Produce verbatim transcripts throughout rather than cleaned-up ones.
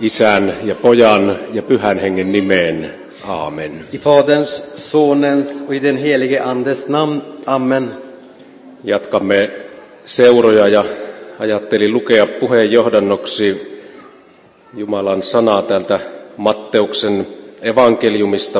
Isän ja Pojan ja Pyhän Hengen nimeen. Aamen. I Faderns, Sonens och i den helige Andes namn. Amen. Jatkamme seuroja ja ajattelin lukea puheenjohdannoksi Jumalan sanaa täältä Matteuksen evankeliumista.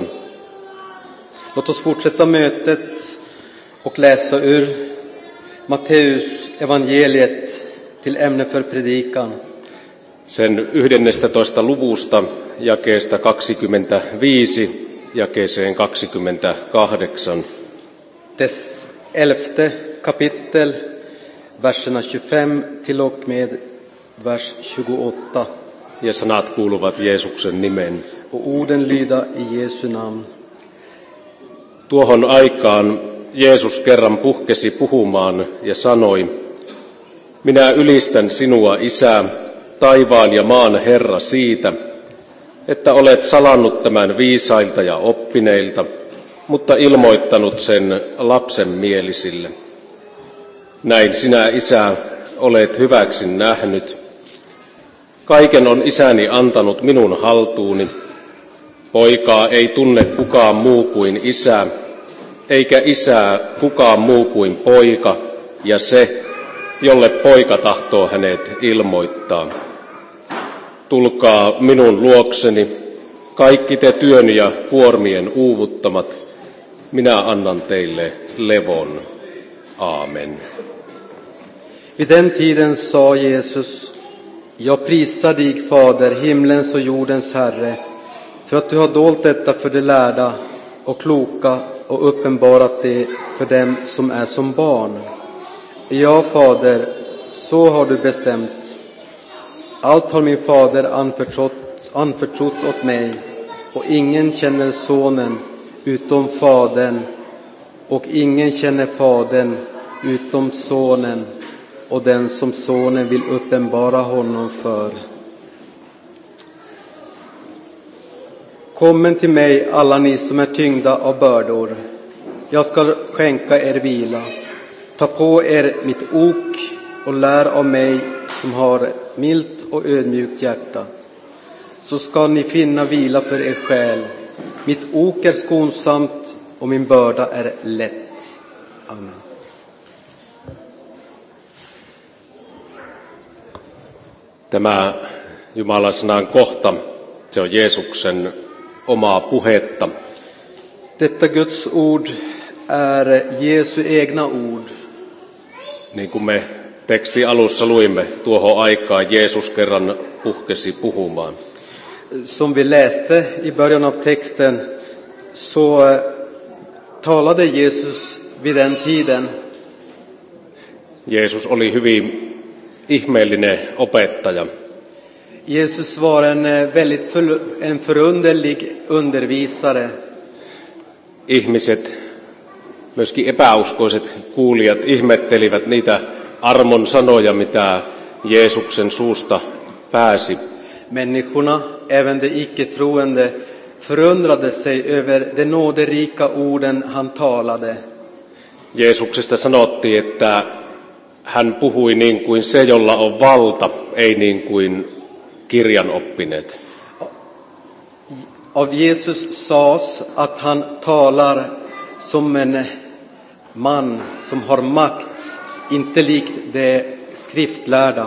Låt oss fortsätta mötet och läsa ur Matteus evangeliet till ämne för predikan. Sen yhdennestätoista luvusta jakeesta kaksikymmentäviisi jakeeseen kaksikymmentäkahdeksan. Dess elfte kapitel, verserna tjugofem till och med vers tjugoåtta. Ja sanat kuuluvat Jeesuksen nimen. Och orden lyda i Jesu namn. Tuohon aikaan Jeesus kerran puhkesi puhumaan ja sanoi, minä ylistän sinua, Isä, taivaan ja maan Herra, siitä, että olet salannut tämän viisailta ja oppineilta, mutta ilmoittanut sen lapsenmielisille. Näin sinä, Isä, olet hyväksi nähnyt. Kaiken on Isäni antanut minun haltuuni. Poikaa ei tunne kukaan muu kuin Isä, eikä Isää kukaan muu kuin Poika ja se, jolle Poika tahtoo hänet ilmoittaa. Tulkaa minun luokseni, kaikki te työn ja kuormien uuvuttamat, minä annan teille levon. Aamen. Vid den tiden sa Jesus, jag prisar dig, Fader, himlens och jordens Herre, för att du har dolt detta för de lärda och kloka och uppenbarat det för dem som är som barn. Ja, Fader, så har du bestämt. Allt har min fader anförtrott, anförtrott åt mig, och ingen känner sonen utom fadern, och ingen känner fadern utom sonen, och den som sonen vill uppenbara honom för. Kommen till mig, alla ni som är tyngda av bördor. Jag ska skänka er vila. Ta på er mitt ok och lär av mig som har ett milt och ödmjukt hjärta. Så ska ni finna vila för er själ. Mitt ok är skonsamt och min börda är lätt. Amen. Tämä Jumalan sanan kohta, se on Jeesuksen omaa puhetta. Detta Guds ord är Jesu egna ord. Niin kuin me teksti alussa luimme, tuohon aikaan Jeesus kerran puhkesi puhumaan. Som vi läste i början av texten så talade Jesus vid den tiden. Jeesus oli hyvin ihmeellinen opettaja. Jesus var en väldigt för, en förunderlig undervisare. Ihmiset, myöskin epäuskoiset kuulijat, ihmettelivät niitä armon sanoja, mitä Jeesuksen suusta pääsi. Människorna, även de icke-troende, förundrade sig över de nåderika orden han talade. Jeesuksesta sanottiin, että hän puhui niin kuin se, jolla on valta, ei niin kuin kirjanoppineet. Av Jesus sades att han talar som en man som har makt, inte likt de skriftlärda.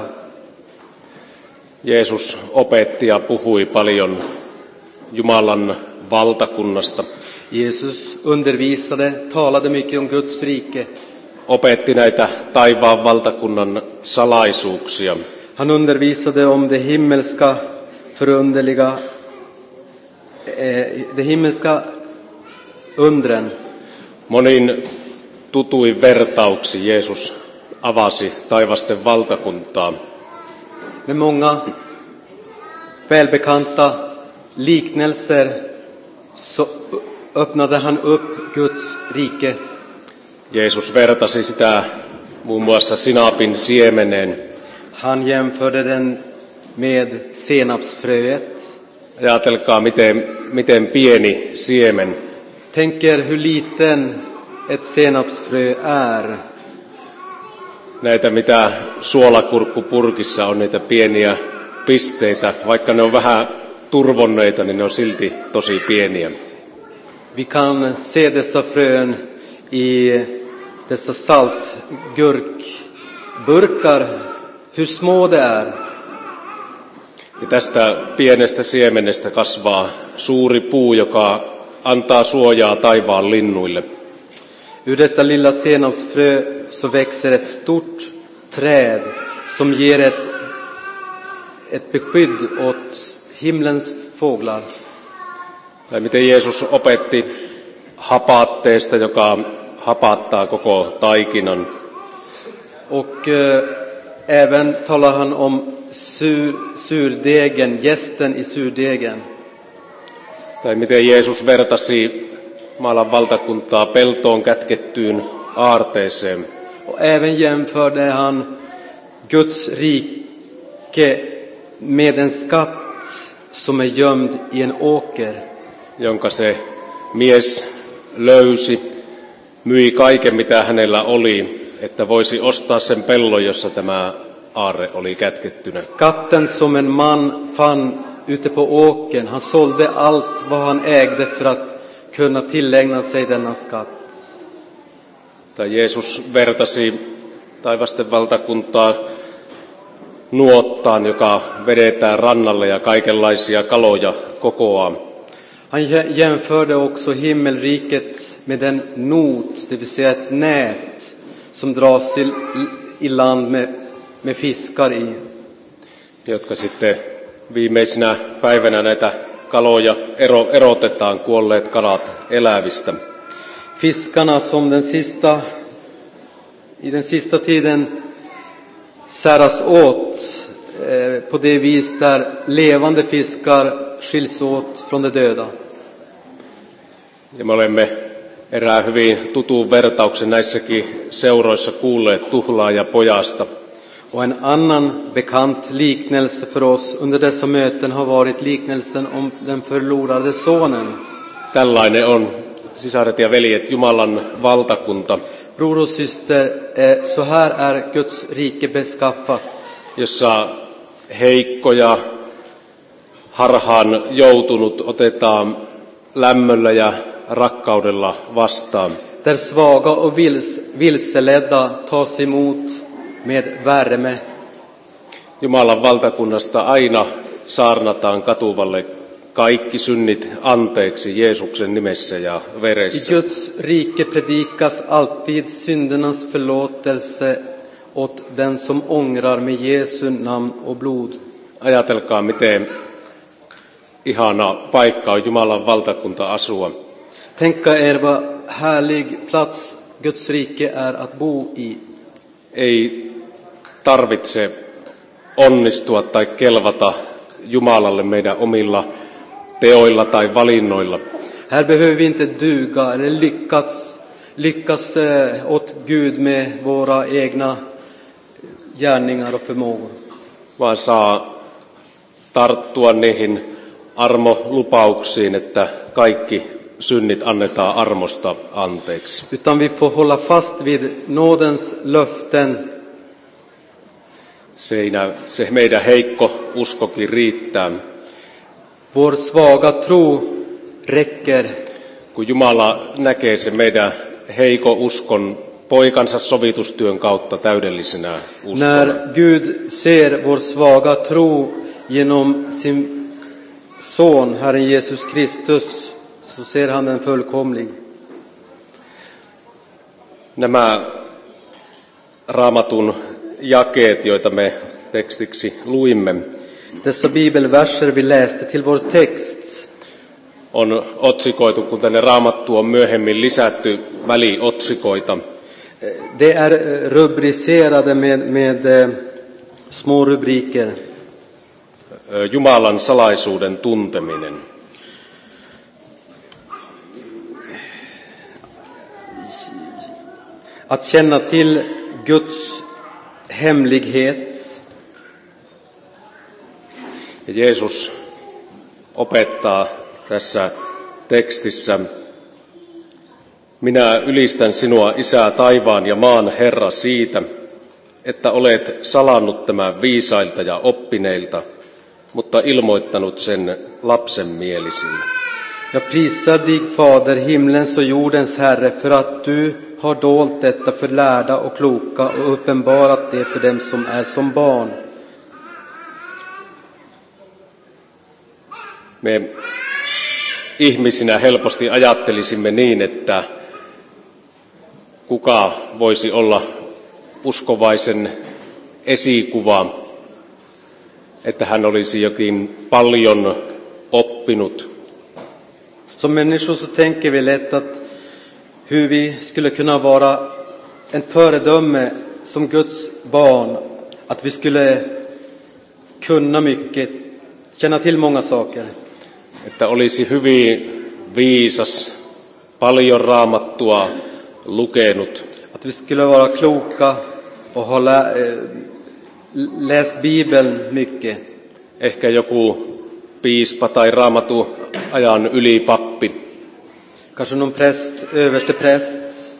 Jeesus opetti ja puhui paljon Jumalan valtakunnasta. Jesus undervisade, talade mycket om Guds rike. Opetti näitä taivaan valtakunnan salaisuuksia. Han undervisade om det himmelska förunderliga, eh, det himmelska undren. Monin tutuin vertauksi Jeesus avasi taivasten valtakuntaa. Med många välbekanta liknelser så öppnade han upp Guds rike. Jeesus vertasi sitä muun muassa sinapin siemeneen. Han jämförde den med senapsfröet. Ajatelkaa, miten, miten pieni siemen. Tänk er hur liten ett senapsfrö är. Näitä, mitä suolakurkkupurkissa on, niitä pieniä pisteitä, vaikka ne on vähän turvonneita, niin ne on silti tosi pieniä. Vi kan se dessa frön i dessa saltgurkburkar, hur små de är. Ja tästä pienestä siemenestä kasvaa suuri puu, joka antaa suojaa taivaan linnuille. Ur detta lilla senapsfrö så växer ett stort träd som ger ett, ett beskydd åt himlens fåglar. Tai miten Jeesus opetti hapaatteesta, joka hapattaa koko taikinan. Och äh, även talar han om sur, surdegen, jästen i surdegen. Tai miten Jeesus vertasi maailman valtakuntaa peltoon kätkettyyn aarteeseen. Och även jämförde han Guds rike med en skatt som är gömd i en åker. Jonka se mies löysi, myi kaiken mitä hänellä oli, että voisi ostaa sen pellon, jossa tämä aarre oli kätkettynä. Skatten som en man fann ute på åkern. Han sålde allt vad han ägde för att kunna tillägna sig denna skatt. Tai Jeesus vertasi taivasten valtakuntaa nuottaan, joka vedetään rannalle ja kaikenlaisia kaloja kokoaa. Han jämförde också himmelriket med en not, det vill säga ett nät som dras i, i land med, med fiskar i. Jotka sitten viimeisinä päivänä näitä kaloja ero, erotetaan, kuolleet kalat elävistä. Fiskarna som den sista, i den sista tiden säras åt eh, på det vis där levande fiskar skiljs åt från de döda. Ja me olemme erään hyvin tutun vertauksen näissäkin seuroissa kuulleet tuhlaaja pojasta. Och en annan bekant liknelse för oss under dessa möten har varit liknelsen om den förlorade sonen. Tällainen on, sisaret ja veljet, Jumalan valtakunta, Bror och syster, eh, så här är Guds rike beskaffat. jossa heikko ja harhaan joutunut otetaan lämmöllä ja rakkaudella vastaan. Där svaga och vils, vilseledda tas emot med värme. Jumalan valtakunnasta aina saarnataan katuvalle kaikki synnit anteeksi Jeesuksen nimessä ja I veressä. Guds rike predikas alltid syndernas förlåtelse åt den som ångrar med Jesu namn och blod. Ajatelkaa, miten ihana paikka on Jumalan valtakunta asua. Tänka er vad härlig plats Guds rike är att bo i. Ei tarvitse onnistua tai kelvata Jumalalle meidän omilla teoilla tai valinnoilla. Här behöver vi inte duga eller lyckas, lyckas eh, åt Gud med våra egna gärningar och förmågor. Vaan saa tarttua niihin armolupauksiin, että kaikki synnit annetaan armosta anteeksi. Utan vi får hålla fast vid nådens löften. Siinä se meidän heikko uskokin riittää. Vår svaga tro räcker. Kun Jumala näkee se meidän heiko uskon poikansa sovitustyön kautta täydellisenä uskona. När Gud ser vår svaga tro genom sin son, Herren Jesus Kristus, så ser han den fullkomlig. Nämä Raamatun jakeet, joita me tekstiksi luimme, Dessa bibelverser vi läste till vår text on otsikoitu, kun tänne Raamattuun on myöhemmin lisätty väliotsikoita. det är rubricerade med, med eh, små rubriker. Jumalan salaisuuden tunteminen. Att känna till Guds hemlighet. Ja Jeesus opettaa tässä tekstissä: minä ylistän sinua, Isä, taivaan ja maan Herra, siitä, että olet salannut tämän viisailta ja oppineilta mutta ilmoittanut sen lapsenmielisille. Jag prisar dig, Fader, himlens och jordens Herre, för att du har dolt detta för lärda och kloka och uppenbarat det för dem som är som barn. Me ihmisinä helposti ajattelisimme niin, että kuka voisi olla uskovaisen esikuva, että hän olisi jokin paljon oppinut. Som människor så tänker vi lätt att hur vi skulle kunna vara en föredöme som Guds barn. Att vi skulle kunna mycket, känna till många saker. Että olisi hyvin viisas, paljon raamattua lukenut. Att vi skulle vara kloka och ha lä- läst Bibeln mycket. Ehkä joku piispa tai raamatu ajan ylipappi. Kanske någon präst, överste präst.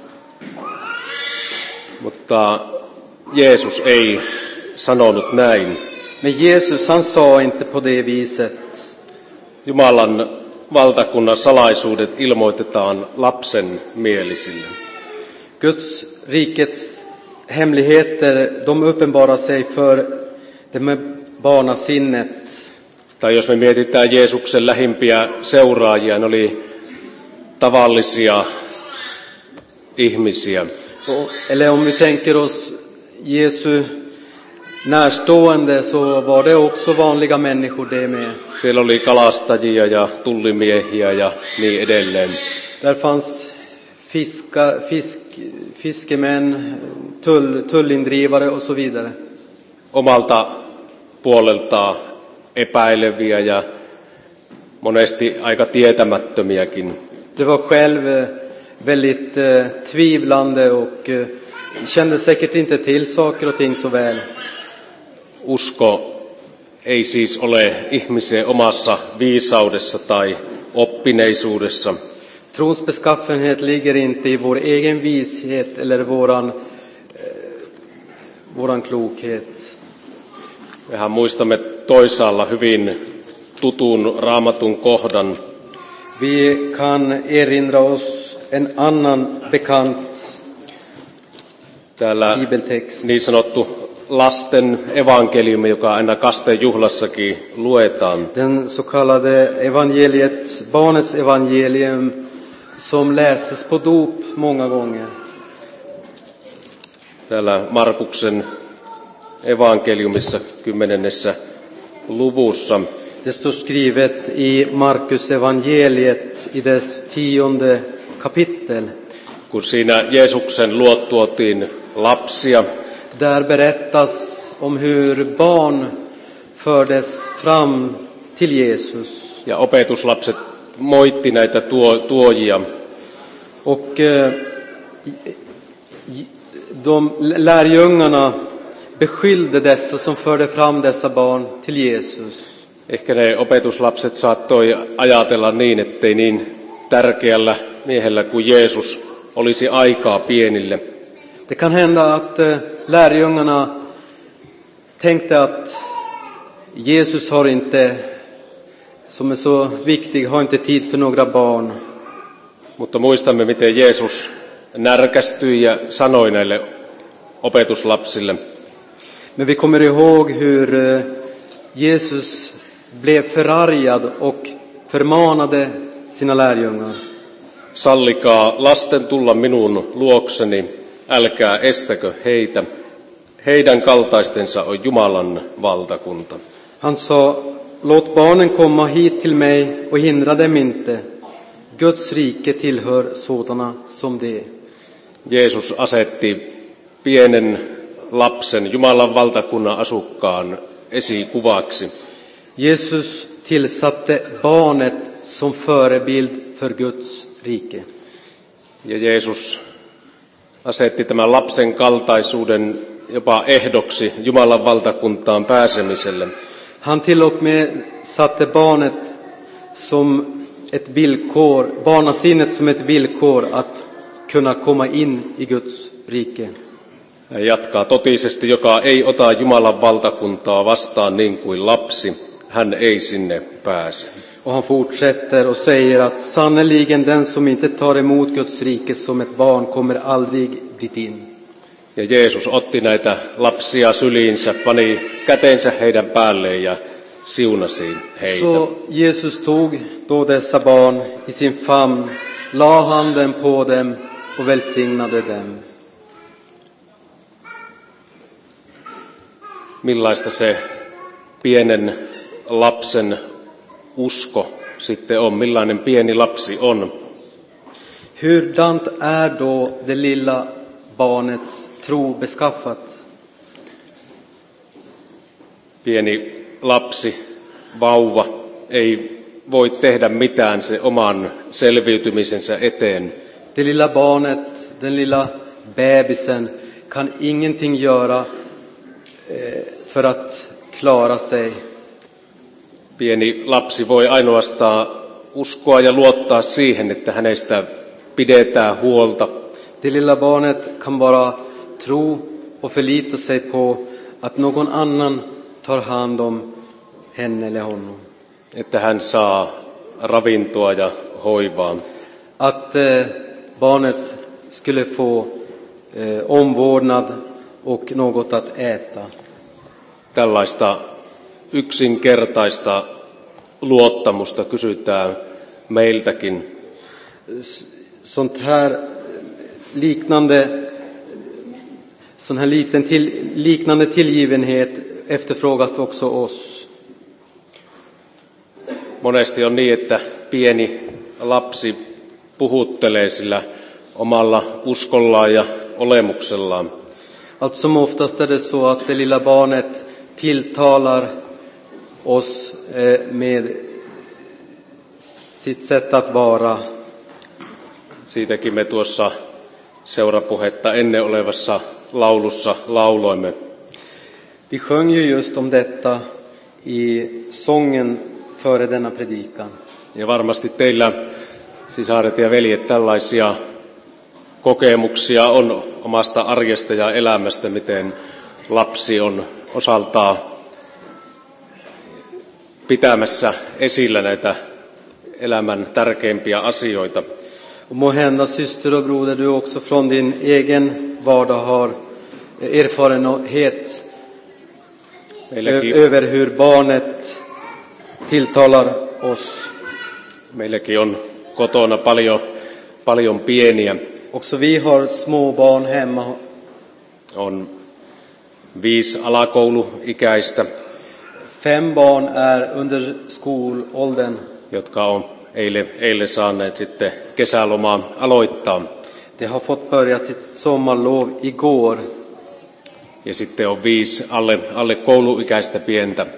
Mutta Jeesus ei sanonut näin. Men Jesus, han sa inte på det viset. Jumalan valtakunnan salaisuudet ilmoitetaan lapsen mielisille. Guds rikets hemligheter, de uppenbarar sig för det med barnasinnet. Tai jos me mietitään Jeesuksen lähimpiä seuraajia, ne oli tavallisia ihmisiä. Eller om vi tänker oss Jesu närstående, så var det också vanliga människor det med. Siellä oli kalastajia ja tullimiehiä ja niin edelleen. Där fanns fiska, fisk, fiskemän, tull, tullindrivare och så vidare. Omalta puoleltaan epäileviä ja monesti aika tietämättömiäkin. Det var själv väldigt eh, tvivlande och eh, kände säkert inte till saker och ting så väl. Usko ei siis ole ihmisen omassa viisaudessa tai oppineisuudessa. Trons beskaffenhet ligger inte i vår egen vishet eller våran, eh, våran klokhet. Mehän muistamme toisaalla hyvin tutun raamatun kohdan. Vi kan erinra oss en annan bekant Täällä bibeltext. niin sanottu lasten evankeliumi, joka aina kasteen juhlassakin luetaan. Den så kallade evangeliet, barnets evangelium, som läses på dop många gånger. Täällä Markuksen evankeliumissa kymmenennessä luvussa. Det står skrivet i Markus evangeliet i dess tionde kapitel. Kun siinä Jeesuksen luo tuotiin lapsia, Där berättas om hur barn fördes fram till Jesus. ja opetuslapset moitti näitä tuo, tuojia. Och eh, de lärjungarna beskyllde dessa som förde fram dessa barn till Jesus. Ehkä ne opetuslapset saattoi ajatella niin, ettei niin tärkeällä miehellä kuin Jeesus olisi aikaa pienille. Det kan hända att eh, lärjungarna tänkte att Jesus har inte, som är så viktig, har inte tid för några barn. Mutta muistamme, miten Jeesus närkästyi ja sanoi näille opetuslapsille. Men vi kommer ihåg hur eh, Jesus blev förargad och förmanade sina lärjungar. Sallikaa lasten tulla minun luokseni, älkää estäkö heitä. Heidän kaltaistensa on Jumalan valtakunta. Han sa, låt barnen komma hit till mig och hindra dem inte. Guds rike tillhör sådana som det. Jeesus asetti pienen lapsen Jumalan valtakunnan asukkaan esikuvaksi. Jesus tillsatte barnet som förebild för Guds rike. Ja Jeesus asetti tämän lapsen kaltaisuuden jopa ehdoksi Jumalan valtakuntaan pääsemiselle. Han till och med satte barnet som ett villkor, barnasinnet som ett villkor att kunna komma in i Guds rike. Hän jatkaa totisesti, joka ei ota Jumalan valtakuntaa vastaan niin kuin lapsi, hän ei sinne pääse. Och han fortsätter och säger att sannoliken den som inte tar emot Guds rike som ett barn kommer aldrig dit in. Ja Jeesus otti näitä lapsia syliinsä, pani kätensä heidän päälleen ja siunasi heitä. Så Jesus tog då dessa barn i sin famn, la handen på dem och välsignade dem. Millaista se pienen lapsen usko sitten on? Millainen pieni lapsi on? Hurdant är då det lilla barnets tro beskaffat? Pieni lapsi, vauva, ei voi tehdä mitään se oman selviytymisensä eteen. Det lilla barnet, den lilla bebisen kan ingenting göra eh, för att klara sig. Pieni lapsi voi ainoastaan uskoa ja luottaa siihen, että hänestä pidetään huolta. Det lilla barnet kan bara tro och förlita sig på att någon annan tar hand om henne eller honom. Että hän saa ravintoa ja hoivaa. Att eh, barnet skulle få eh, omvårdnad och något att äta. Tällaista yksinkertaista luottamusta kysytään meiltäkin. Sånt här liknande, sån här liten till, liknande tillgivenhet efterfrågas också oss. Monesti on niin, että pieni lapsi puhuttelee sillä omalla uskollaan ja olemuksellaan. Allt som oftast är det så att det lilla barnet tilltalar oss eh, med sitt sätt att vara. Siitäkin me tuossa seurapuhetta ennen olevassa laulussa lauloimme. Vi sjöng ju just om detta i sången före denna predikan. Ja varmasti teillä, sisaret ja veljet, tällaisia kokemuksia on omasta arjesta ja elämästä, miten lapsi on osaltaan pitämässä esillä näitä elämän tärkeimpiä asioita. Och måhända syster och broder, du också från din egen vardag har erfarenhet Meilläkin, över hur barnet tilltalar oss. meilläkin on kotona paljon, paljon pieniä. Också vi har små barn hemma. On viisi alakouluikäistä, Fem barn är under skolåldern. jotka on eilen, eilen saaneet sitten kesälomaa aloittaa. De har fått börja sitt sommarlov igår. Ja sitten on viisi alle, alle kouluikäistä pientä.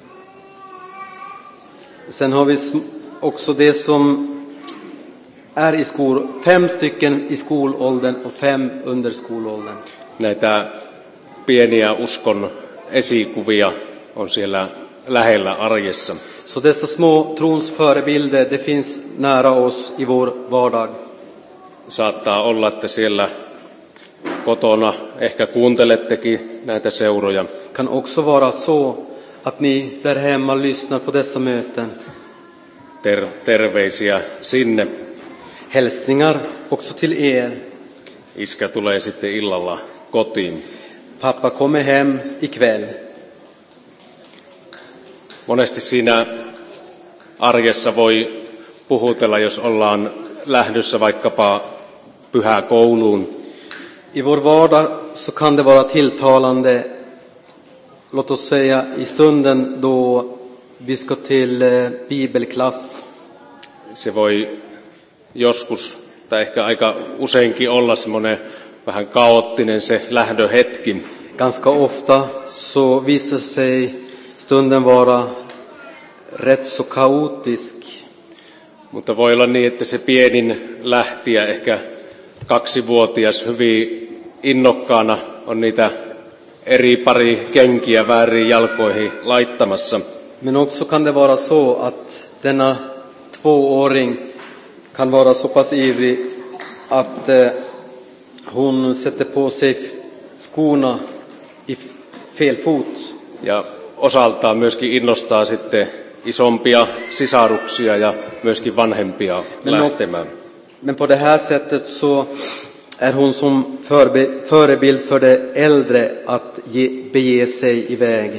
Sen har vi också det som är i skol, fem stycken i skolåldern och fem under skolåldern. Näitä pieniä uskon esikuvia on siellä lähellä arjessa. Så dessa små trons förebilder, det finns nära oss i vår vardag. Saattaa olla, että siellä kotona ehkä kuuntelettekin näitä seuroja. Kan också vara så att ni där hemma lyssnar på dessa möten. Ter- terveisiä sinne. Hälsningar också till er. Iskä tulee sitten illalla kotiin. Pappa kommer hem ikväll. Monesti siinä arjessa voi puhutella, jos ollaan lähdössä vaikkapa pyhäkouluun. I vår vardag så kan det vara tilltalande, låt oss säga i stunden då vi ska till eh, bibelklass. Se voi joskus, tai ehkä aika useinkin olla semmoinen vähän kaoottinen se lähdöhetki. Ganska ofta så visar sig stunden vara rätt så kaotisk. Mutta voi olla niin, että se pienin lähtiä, ehkä kaksivuotias, hyvin innokkaana on niitä eri pari kenkiä väärin jalkoihin laittamassa. Men också kan det vara så att denna tvååring kan vara så pass ivrig att eh, hon sätter på sig skorna i fel fot. Ja osaltaan myöskin innostaa sitten isompia sisaruksia ja myöskin vanhempia lähtemään. Men på det här sättet så är hon som förbe- förebild för de äldre att ge, bege sig iväg.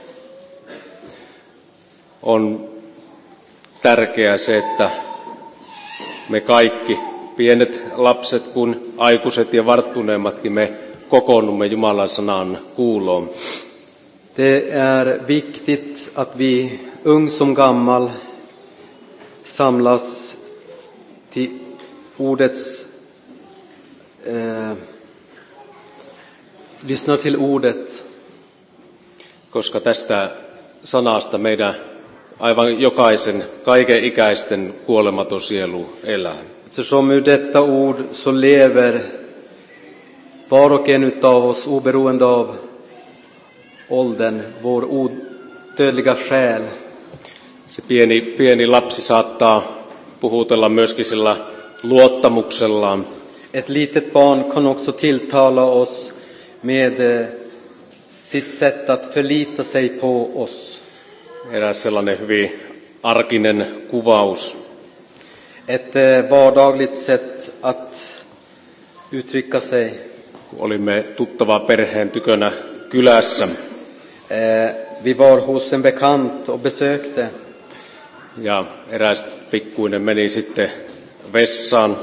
On tärkeää se, että me kaikki, pienet lapset kuin aikuiset ja varttuneemmatkin, me kokoonnumme Jumalan sanan kuuloon. Det är viktigt att vi, ung som gammal, samlas till ordets, eh, lyssnar till ordet. Koska tästä sanasta meidän aivan jokaisen, kaiken ikäisten kuolematon sielu elää. Eftersom ur detta ord så lever var och en utav oss, oberoende av åldern, vår odödliga själ. Se pieni, pieni lapsi saattaa puhutella myöskin sillä luottamuksellaan. Ett litet barn kan också tilltala oss med eh, sitt sätt att förlita sig på oss. Eräs sellainen hyvin arkinen kuvaus. Ett eh, vardagligt sätt att uttrycka sig. Olimme tuttava perheen tykönä kylässä. Eh, vi var hos en bekant och besökte. Ja eräs pikkuinen meni sitten vessaan.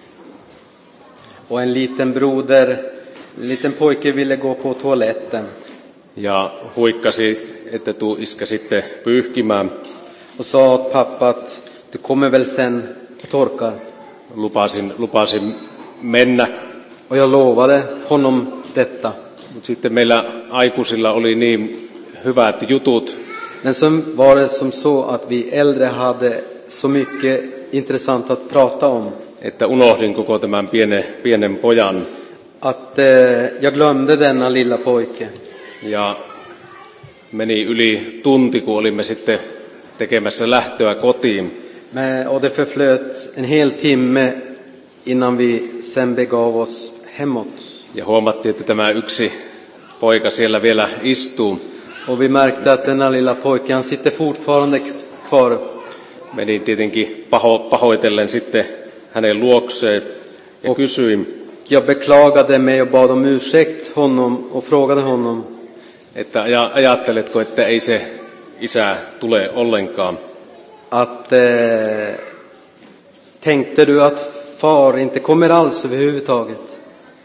Och en liten broder, en liten pojke ville gå på toaletten. Ja huikkasi, että tuu iskä sitten pyyhkimään. Och sa åt pappa att du kommer väl sen och torkar. Lupasin, lupasin mennä. Och jag lovade honom detta. Mutta sitten meillä aikuisilla oli niin hyvät jutut. Men så var det som så att vi äldre hade så mycket intressant att prata om. Että unohdin koko tämän pienen, pienen pojan. Att eh, jag glömde denna lilla pojke. Ja meni yli tunti, kun olimme sitten tekemässä lähtöä kotiin. Men, och det förflöt en hel timme innan vi sen begav oss hemåt. Ja huomattiin, että tämä yksi poika siellä vielä istuu. Och vi märkte att denna lilla pojke, han sitter fortfarande kvar. Menin tietenkin paho, pahoitellen sitten hänen luokseen ja Och kysyin, jag beklagade mig och bad om ursäkt honom och frågade honom. että aja, ajatteletko, että ei se isä tule ollenkaan. Att eh, tänkte du att far inte kommer alls överhuvudtaget?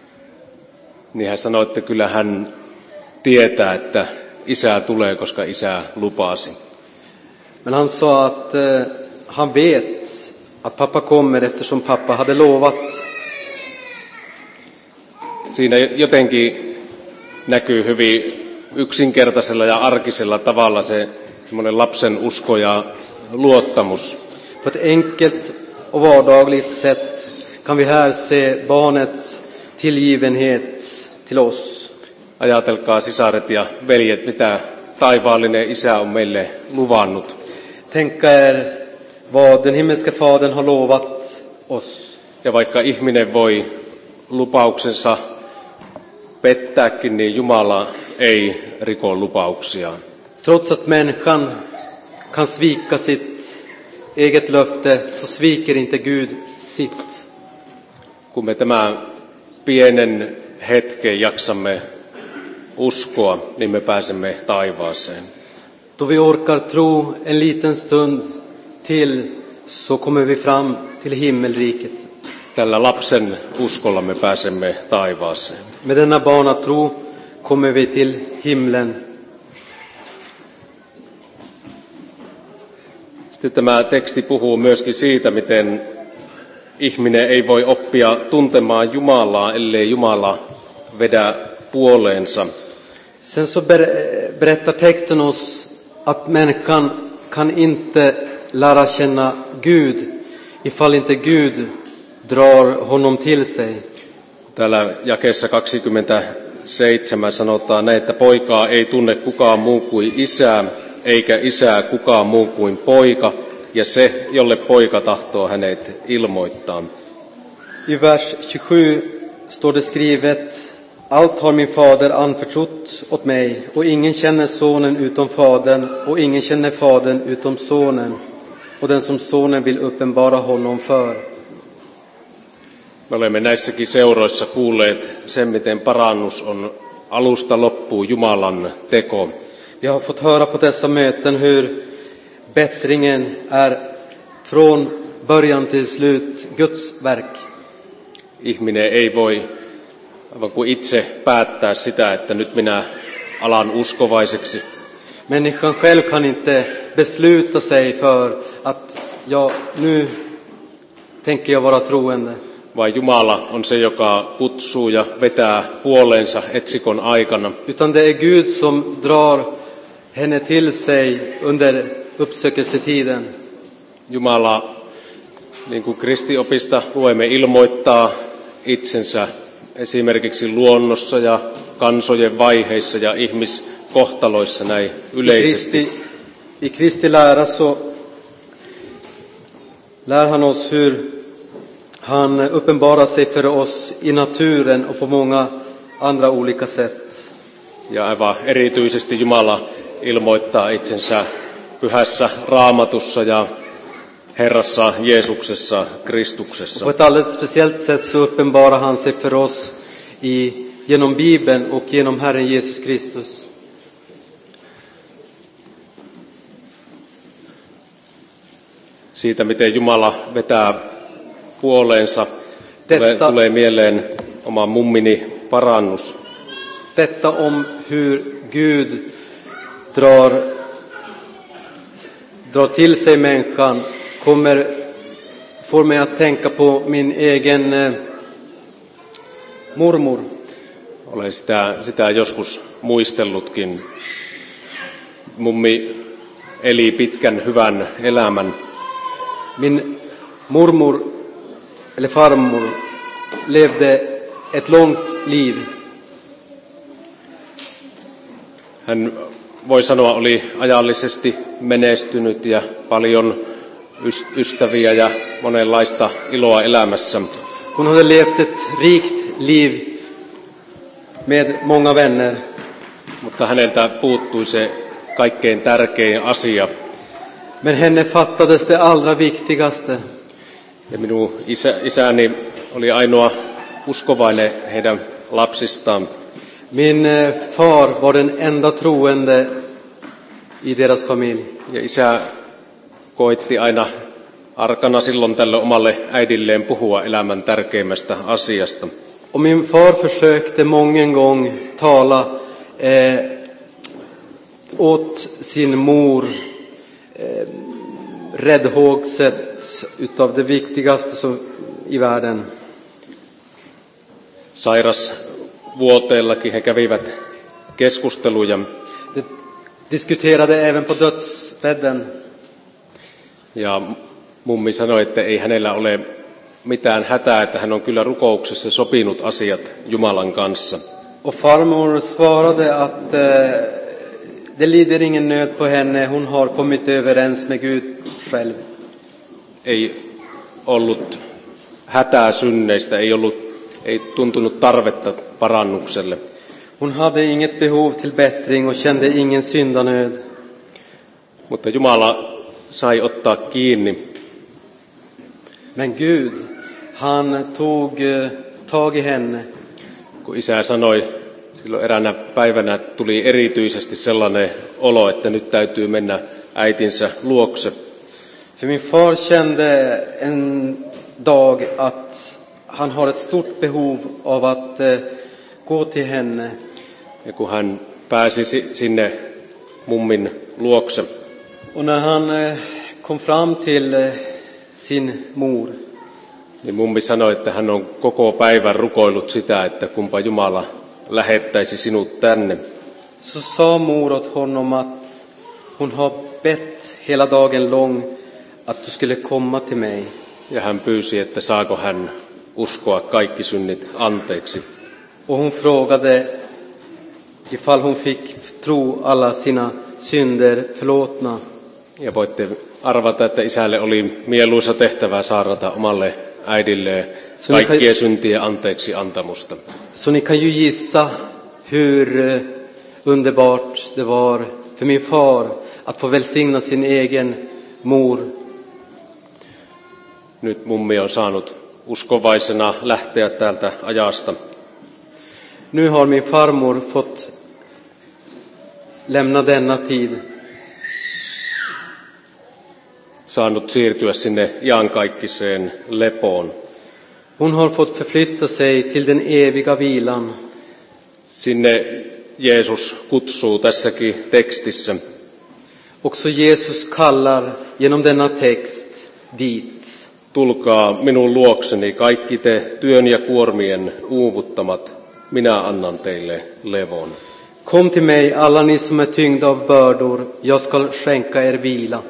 Niin hän sanoi, että kyllä hän tietää, että isä tulee, koska isä lupasi. Men han sa att eh, han vet att pappa kommer eftersom pappa hade lovat. Siinä jotenkin näkyy hyvin yksinkertaisella ja arkisella tavalla se semmoinen lapsen usko ja luottamus. På ett enkelt och vardagligt sätt kan vi här se barnets tillgivenhet till oss. Ajatelkaa sisaret ja veljet, mitä taivaallinen isä on meille luvannut. Tänk er vad den himmelska fadern har lovat oss. Ja vaikka ihminen voi lupauksensa pettääkin, niin Jumala ei riko lupauksiaan. Trots att människan kan svika sitt eget löfte, så sviker inte Gud sitt. Kun me tämän pienen hetken jaksamme uskoa, niin me pääsemme taivaaseen. Då vi orkar tro en liten stund till, så kommer vi fram till himmelriket. Tällä lapsen uskolla me pääsemme taivaaseen. Med denna barnatro kommer vi till himlen. Sitten tämä teksti puhuu myöskin siitä, miten ihminen ei voi oppia tuntemaan Jumalaa, ellei Jumala vedä puoleensa. Sen så berättar texten oss att människan kan inte lära känna Gud ifall inte Gud drar honom till sig. Täällä jakeessa kaksikymmentäseitsemän sanotaan näin, että poikaa ei tunne kukaan muu kuin isää, eikä isää kukaan muu kuin poika, ja se, jolle poika tahtoo hänet ilmoittaa. I vers tjugosju står det skrivet Allt har min fader anförtrott åt mig, och ingen känner sonen utom fadern, och ingen känner fadern utom sonen, och den som sonen vill uppenbara honom för. Me olemme näissäkin seuroissa kuulleet sen, miten parannus on alusta loppuun Jumalan teko. Vi har fått höra på dessa möten hur bättringen är från början till slut Guds verk. Ihminen ei voi aivan kuin itse päättää sitä, että nyt minä alan uskovaiseksi. Människan själv kan inte besluta sig för att ja, nu tänker jag vara troende. Vaan Jumala on se, joka kutsuu ja vetää puoleensa etsikon aikana. Utan det är Gud som drar henne till sig under uppsökelsetiden. Jumala, niin kuin Kristiopista luemme, ilmoittaa itsensä esimerkiksi luonnossa ja kansojen vaiheissa ja ihmiskohtaloissa näin yleisesti. I Kristi, i Kristi lära så lär han oss hur han uppenbarar sig för oss i naturen och på många andra olika sätt. Ja aivan erityisesti Jumala ilmoittaa itsensä pyhässä Raamatussa ja Herrassa Jeesuksessa, Kristuksessa. På ett alldeles speciellt sätt så uppenbarar han sig för oss i, genom Bibeln och genom Herren Jesus Kristus. Siitä, miten Jumala vetää puoleensa, tulee, tulee mieleen oma mummini Parannus. Detta om hur Gud drar, drar till sig människan kommer, får mig att tänka på min egen eh, mormor. Olen sitä, sitä joskus muistellutkin. Mummi eli pitkän hyvän elämän. Min mormor, eller farmor, levde ett långt liv. Hän, voi sanoa, oli ajallisesti menestynyt ja paljon ystäviä ja monenlaista iloa elämässä. Hon hade levt ett rikt liv med många vänner. Mutta häneltä puuttui se kaikkein tärkein asia. Men henne fattades det allra viktigaste. Ja minun isä, isäni oli ainoa uskovainen heidän lapsistaan. Min far var den enda troende i deras familj. Ja isä koitti aina arkana silloin tälle omalle äidilleen puhua elämän tärkeimmästä asiasta. Och min far försökte mången gång tala eh, åt sin mor eh, räddhågset utav det viktigaste så, i världen. Sairasvuoteellakin he kävivät keskusteluja. De diskuterade även på dödsbädden. Ja mummi sanoi, että ei hänellä ole mitään hätää, että hän on kyllä rukouksessa sopinut asiat Jumalan kanssa. Och farmor svarade att eh, det lider ingen nöd på henne, hon har kommit överens med Gud själv. Ei ollut hätää synneistä, ei ollut, ei tuntunut tarvetta parannukselle. Hon hade inget behov till bättring och kände ingen syndanöd. Mutta Jumala sai ottaa kiinni. Men Gud, han tog eh, tag i henne. Kun isä sanoi, silloin eräänä päivänä tuli erityisesti sellainen olo, että nyt täytyy mennä äitinsä luokse. För min far kände en dag att han har ett stort behov av att eh, gå till henne. Ja kun hän pääsi sinne mummin luokse. Och när han eh, kom fram till eh, sin mor. Niin mummi sanoi, että hän on koko päivän rukoillut sitä, että kumpa Jumala lähettäisi sinut tänne. Så sa mor åt honom att hon har bett hela dagen lång att du skulle komma till mig. Ja hän pyysi, että saako hän uskoa kaikki synnit anteeksi. Och hon frågade ifall hon fick tro alla sina synder förlåtna. Ja voitte arvata, että isälle oli mieluisa tehtävä saarnata omalle äidilleen kaikkien syntien anteeksi antamusta. Så ni kan ju gissa hur eh, underbart det var för min far att få välsigna sin egen mor. Nyt mummi on saanut uskovaisena lähteä täältä ajasta. Nu har min farmor fått lämna denna tid. Saanut siirtyä sinne iankaikkiseen lepoon. Hon har fått förflytta sig till den eviga vilan. Sinne Jeesus kutsuu tässäkin tekstissä. Också Jesus kallar genom denna text dit. Tulkaa minun luokseni kaikki te työn ja kuormien uuvuttamat, minä annan teille levon. Kom till mig alla ni som är tyngda av bördor, jag ska skänka er vila.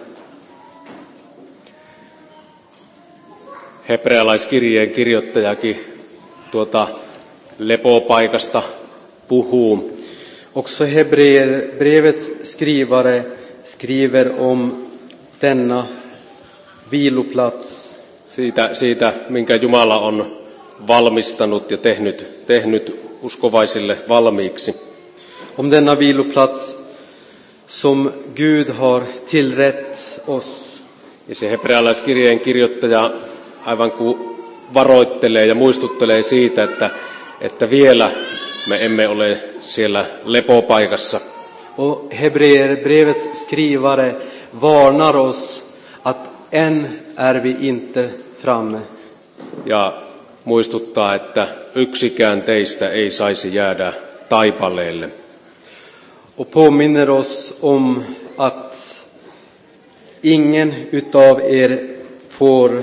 Hebrealaiskirjeen kirjoittajakin tuota lepopaikasta puhuu. Också Hebreerbrevets skrivare skriver om denna viloplats. Siitä, siitä, minkä Jumala on valmistanut ja tehnyt, tehnyt uskovaisille valmiiksi. Om denna viloplats som Gud har tillrätt oss. Ja se hebrealaiskirjeen kirjoittaja aivan kuin varoittelee ja muistuttelee siitä, että, että vielä me emme ole siellä lepopaikassa. Och Hebreerbrevets skrivare varnar oss att än är vi inte framme. Ja muistuttaa, että yksikään teistä ei saisi jäädä taipaleelle. Och påminner oss om att ingen utav er får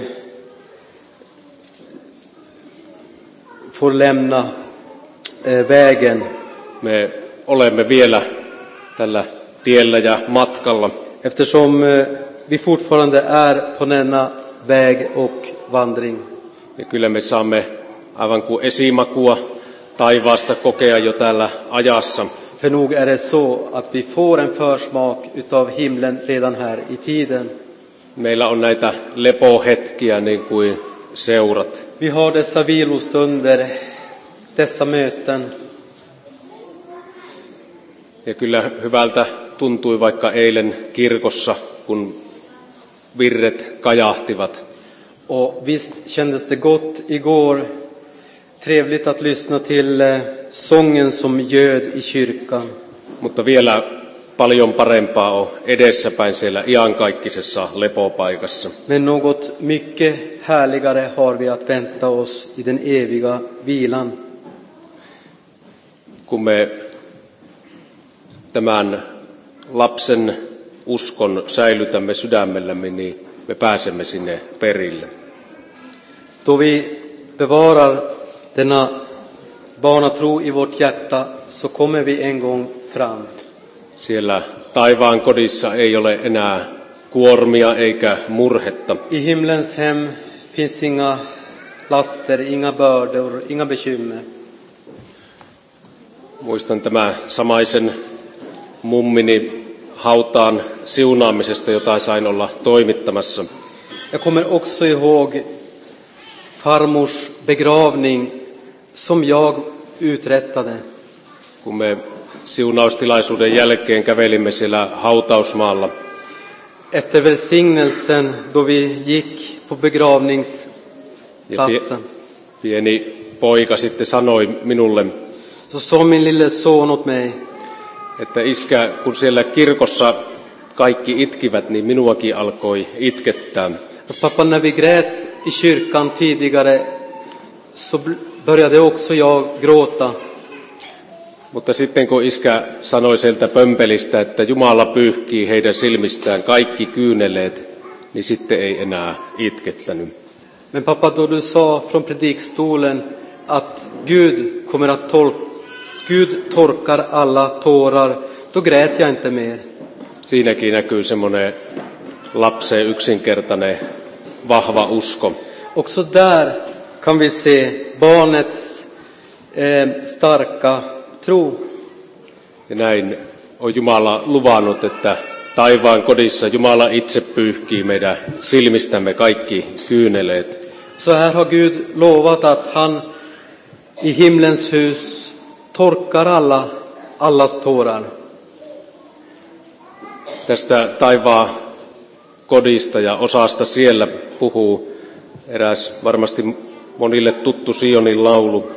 får lämna eh, vägen. Me olemme vielä tällä tiellä ja matkalla. Eftersom eh, vi fortfarande är på denna väg och vandring. Ja kyllä me saamme aivan kuin esimakua taivaasta kokea jo täällä ajassa. För nog är det så att vi får en försmak utav himlen redan här i tiden. Meillä on näitä lepohetkiä niin kuin seurat. Vi har dessa vilostunder, dessa möten. Ja kyllä hyvältä tuntui vaikka eilen kirkossa, kun virret kajahtivat. Och visst kändes det gott igår. Trevligt att lyssna till eh, sången som göd i kyrkan. Mutta vielä paljon parempaa on edessäpäin siellä iankaikkisessa lepopaikassa. Men något mycket härligare har vi att vänta oss i den eviga vilan. Kun me tämän lapsen uskon säilytämme sydämellämme, niin me pääsemme sinne perille. Då vi bevarar denna barnatro i vårt hjärta så kommer vi en gång fram. Siellä taivaan kodissa ei ole enää kuormia eikä murhetta. I himlens hem finns inga laster, inga bördor, inga bekymmer. Muistan tämä samaisen mummini hautaan siunaamisesta, jota sain olla toimittamassa. Jag kommer också ihåg farmors begravning som jag uträttade. Kun me siunaustilaisuuden jälkeen kävelimme siellä hautausmaalla. Efter välsignelsen då vi gick på begravningsplatsen. Pieni poika sitten sanoi minulle, Så sa min lille son åt mig, että iskä, kun siellä kirkossa kaikki itkivät, niin minuakin alkoi itkettää. pappa, när vi grät i kyrkan tidigare så började också jag gråta. Mutta sitten kun iskä sanoi sieltä pömpelistä, että Jumala pyyhkii heidän silmistään kaikki kyyneleet, niin sitten ei enää itkettänyt. Men pappa, då du sa från predikstolen att Gud kommer att tolka, Gud torkar alla tårar, då grät jag inte mer. Siinäkin näkyy semmoinen lapsen yksinkertainen vahva usko. Också där kan vi se barnets eh, starka tro. Ja näin on Jumala luvannut, että taivaan kodissa Jumala itse pyyhkii meidän silmistämme kaikki kyyneleet. Så här har Gud lovat att han i himlens hus torkar alla, allas tårar. Tästä taivaan kodista ja osasta siellä puhuu eräs varmasti monille tuttu Sionin laulu.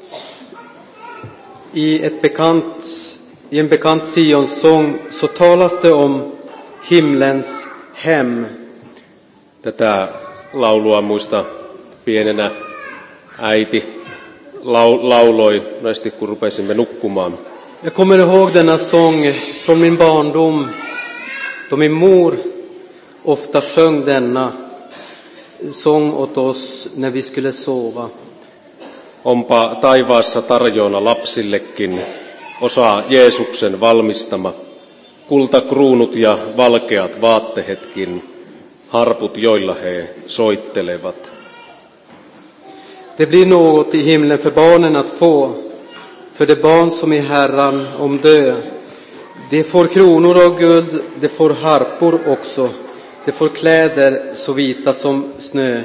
I, ett bekant, I en bekant Sion-sång så talas det om himlens hem. Tätä laulua muista pienenä äiti lauloi noesti kun rupesimme nukkumaan. Jag kommer ihåg denna sång från min barndom då min mor ofta sjöng denna sång åt oss när vi skulle sova. Onpa taivaassa tarjoona lapsillekin osa Jeesuksen valmistama, kultakruunut ja valkeat vaattehetkin, harput joilla he soittelevat. Det blir något i himlen för barnen att få, för det barn som i Herran om dö. De får kronor av guld, de får harpor också, de får kläder så vita som snö.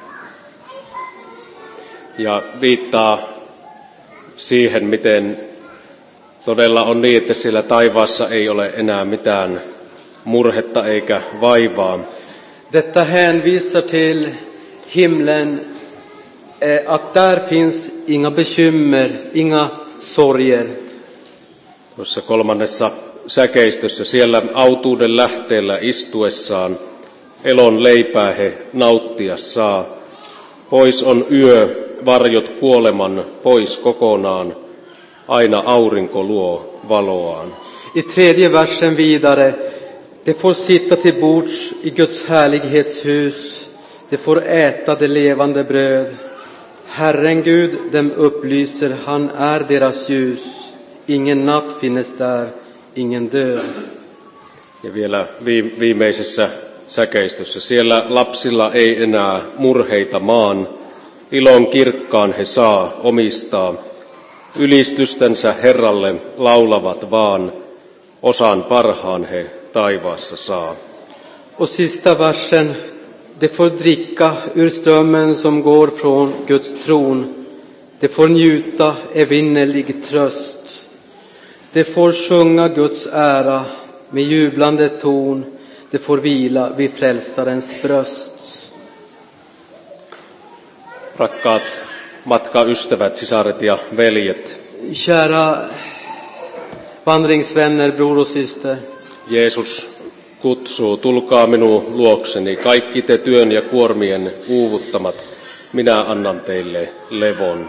Ja viittaa siihen, miten todella on niin, että siellä taivaassa ei ole enää mitään murhetta eikä vaivaa. Detta hänvisar till himlen, eh, att där finns inga bekymmer, inga sorger. Tuossa kolmannessa säkeistössä siellä autuuden lähteellä istuessaan elon leipää he nauttia saa. Pois on yö, varjot kuoleman pois kokonaan, aina aurinko luo valoaan. I tredje versen vidare, de får sitta till bords i Guds härlighetshus, de får äta det levande bröd. Herren Gud dem upplyser, han är deras ljus. Ingen natt finnes där, ingen död. Ja vielä viimeisessä säkeistössä, siellä lapsilla ei enää murheita maan, ilon kirkkaan he saa omistaa. Ylistystänsä Herralle laulavat vaan, osan parhaan he taivaassa saa. Och sista versen, de får dricka ur strömmen som går från Guds tron. De får njuta evinnerlig tröst. De får sjunga Guds ära med jublande ton. De får vila vid frälsarens bröst. Rakkaat matkaystävät, sisaret ja veljet. Kära vandringsvänner, bror och syster. Jeesus kutsuu, tulkaa minun luokseni, kaikki te työn ja kuormien uuvuttamat, minä annan teille levon.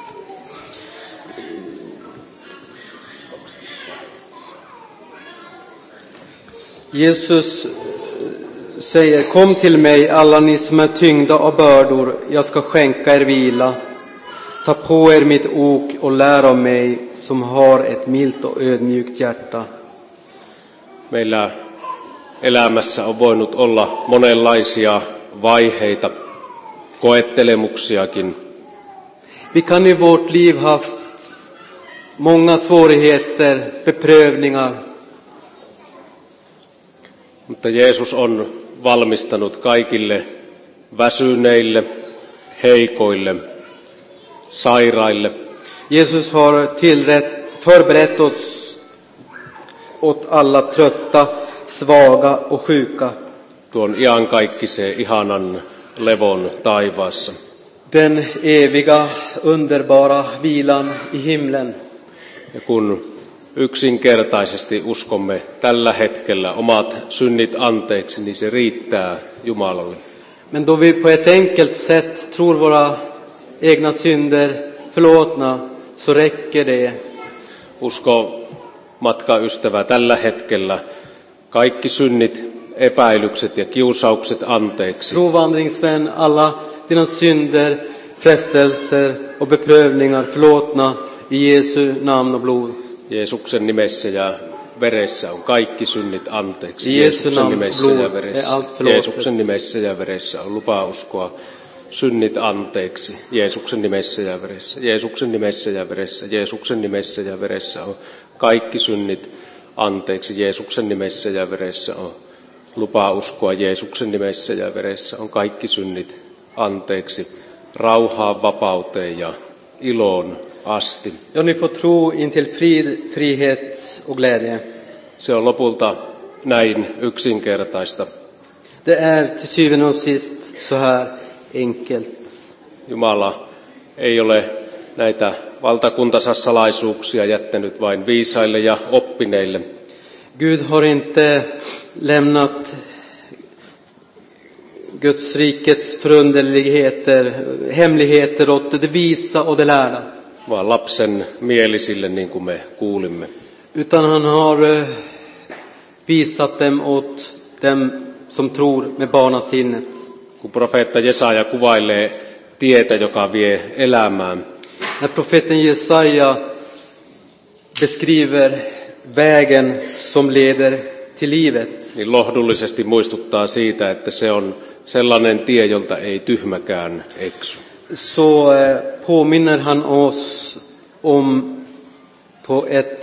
Jesus säger, kom till mig alla ni som är tyngda av bördor, jag ska skänka er vila. Ta på er mitt ok och lär av mig som har ett milt och ödmjukt hjärta. Meillä elämässä on voinut olla monenlaisia vaiheita, koettelemuksiakin. Vi kan i vårt liv haft många svårigheter, beprövningar. Mutta Jeesus on valmistanut kaikille väsyneille, heikoille, sairaille. Jesus har tillrätt, förberett oss åt alla trötta, svaga och sjuka. Tuon iankaikkiseen ihanan levon taivaassa. Den eviga, underbara vilan i himlen. Ja kun yksinkertaisesti uskomme tällä hetkellä omat synnit anteeksi, niin se riittää Jumalalle. Men då vi på ett enkelt sätt tror våra egna synder förlåtna, så räcker det. Usko, matkaystävä, tällä hetkellä kaikki synnit, epäilykset ja kiusaukset anteeksi. Trovandringsvän, alla dina synder, frestelser och beprövningar förlåtna i Jesu namn och blod. Jeesuksen nimessä ja veressä on kaikki synnit anteeksi. I Jesu Jeesuksen namn, nimessä blod, ja veressä. är allt förlåtet. Jeesuksen nimessä ja veressä on lupa uskoa synnit anteeksi. Jeesuksen nimessä ja veressä. Jeesuksen nimessä ja veressä. Jeesuksen nimessä ja veressä on kaikki synnit anteeksi. Jeesuksen nimessä ja veressä on lupa uskoa Jeesuksen nimessä ja veressä on kaikki synnit anteeksi rauhaan, vapauteen ja iloon asti. Ja, ni får tro in till frid, frihet och glädje. Se on lopulta näin yksinkertaista. Det är till syvende och sist så här enkelt. Jumala ei ole näitä valtakuntansa salaisuuksia jättänyt vain viisaille ja oppineille. Gud har inte lämnat Guds rikets förunderligheter, hemligheter åt det visa och det lärda. Vaan lapsen mielisille, niin kuin me kuulimme. Utan han har visat dem åt dem som tror med barnasinnet. Kun profeetta Jesaja kuvailee tietä, joka vie elämään, När profeten Jesaja beskriver vägen som leder till livet, niin lohdullisesti muistuttaa siitä, että se on sellainen tie, jolta ei tyhmäkään eksy. så påminner han oss om på ett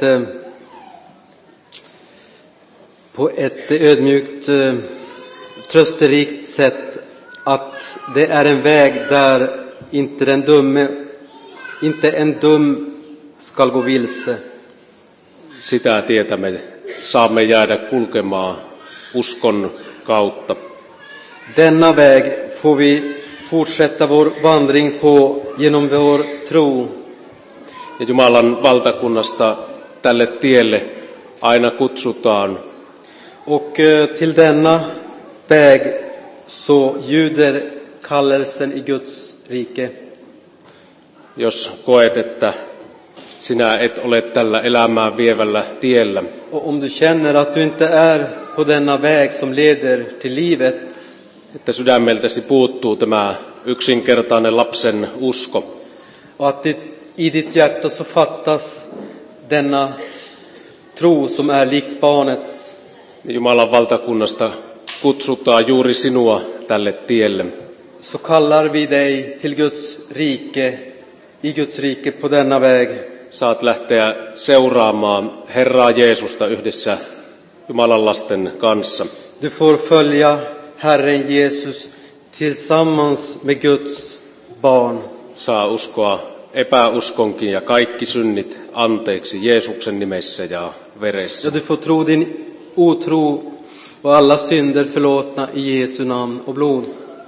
på ett ödmjukt, trösterikt sätt att det är en väg där inte den dumme, inte en dum ska gå vilse. Sitä tietä me saamme jäädä kulkemaan uskon kautta. Denna väg får vi fortsätta vår vandring på genom vår tro. Ja Jumalan valtakunnasta tälle tielle aina kutsutaan. Och till denna väg så ljuder kallelsen i Guds rike. Jos koet, että sinä et ole tällä elämää vievällä tiellä, Och om du känner att du inte är på denna väg som leder till livet, että sydämeltäsi puuttuu tämä yksinkertainen lapsen usko, och att det, i ditt hjärta så fattas denna tro som är likt barnets, niin Jumalan valtakunnasta kutsutaan juuri sinua tälle tielle. så kallar vi dig till Guds rike, i Guds rike på denna väg. Saat lähteä seuraamaan Herraa Jeesusta yhdessä Jumalan lasten kanssa. Du får följa Herren Jesus tillsammans med Guds barn. Saa uskoa epäuskonkin ja kaikki synnit anteeksi Jeesuksen nimessä ja veressä. Ja, du får tro din otro och alla synder förlåtna i Jesu namn och blod.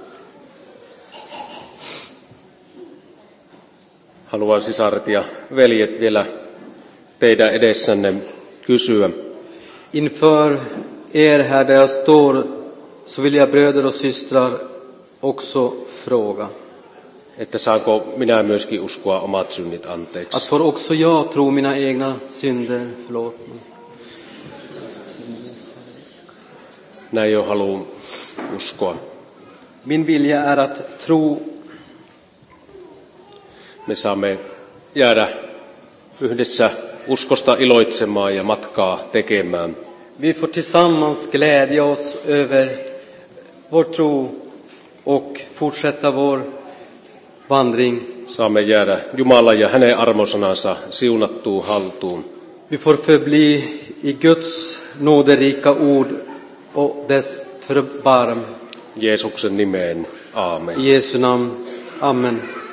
Haluan sisaret ja veljet vielä teidän edessänne kysyä. Inför er här där jag står så vill jag bröder och systrar också fråga. Että saanko minä myöskin uskoa omat synnit Att anteeksi. får också jag tro mina egna synder förlåtna. Näin jo haluan uskoa. Min vilja är att tro. Me saamme jäädä yhdessä uskosta iloitsemaan ja matkaa tekemään. Vi får tillsammans glädja oss över vår tro och fortsätta vår vandring. Saamme jäädä Jumalan ja hänen armosanansa siunattuun haltuun. Vi får förbli i Guds nåderika ord och dess förbarm. Jeesuksen nimeen. Aamen. I Jesu namn. Amen.